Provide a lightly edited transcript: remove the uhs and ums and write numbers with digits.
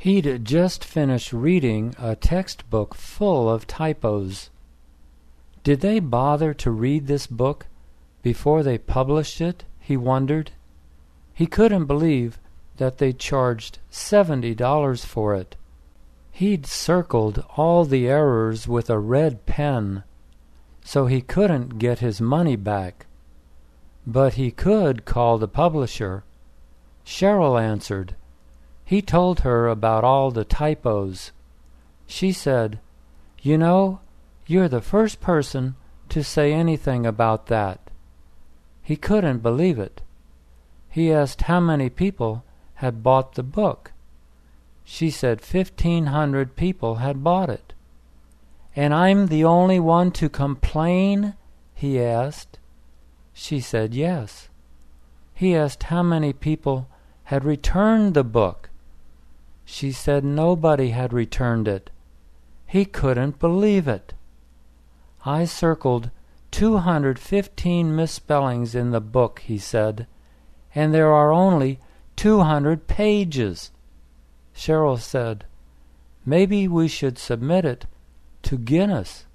He'd just finished reading a textbook full of typos. Did they bother to read this book before they published it, he wondered. He couldn't believe that they charged $70 for it. He'd circled all the errors with a red pen, so he couldn't get his money back. But he could call the publisher. Cheryl answered. He told her about all the typos. She said, "You know, you're the first person to say anything about that." He couldn't believe it. He asked how many people had bought the book. She said 1,500 people had bought it. "And I'm the only one to complain?" he asked. She said yes. He asked how many people had returned the book. She said nobody had returned it. He couldn't believe it. "I circled 215 misspellings in the book," he said, "and there are only 200 pages." Cheryl said, "Maybe we should submit it to Guinness."